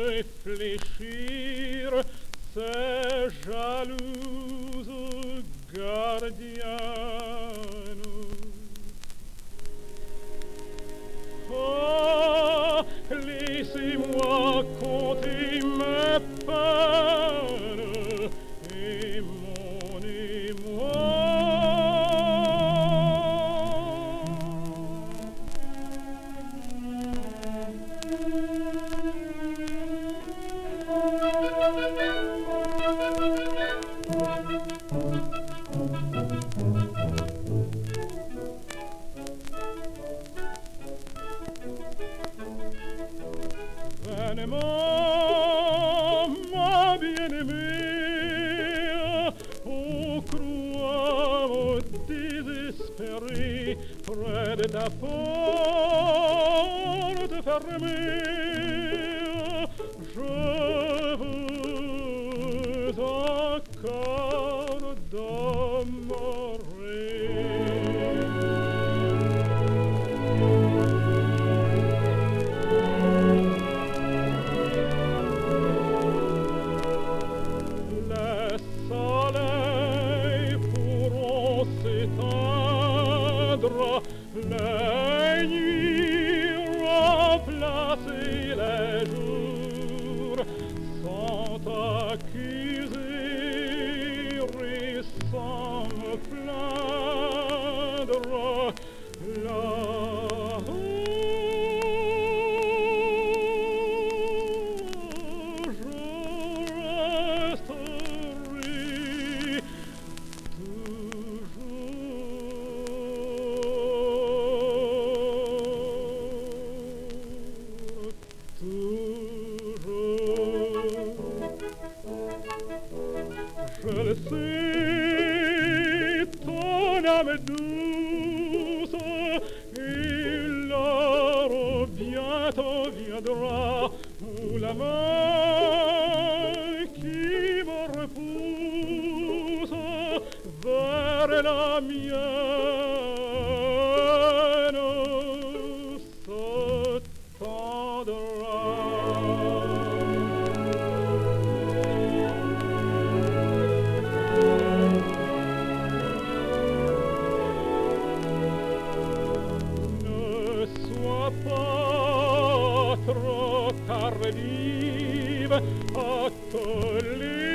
réfléchir ces jalouses gardiennes. Oh, laissez-moi compter mes peines et mon émoi. Vainement, ma bien-aimée, ô croix désespérée, près de ta porte fermée, je veux encore demeurer. Les nuits remplacer les jours sans t'accuser et sans me plaindre. Là-haut, je resterai je le sais, ton âme douce, et l'heure bientôt viendra où la main qui me repousse vers la mienne se tendra. Pas trop tardive à te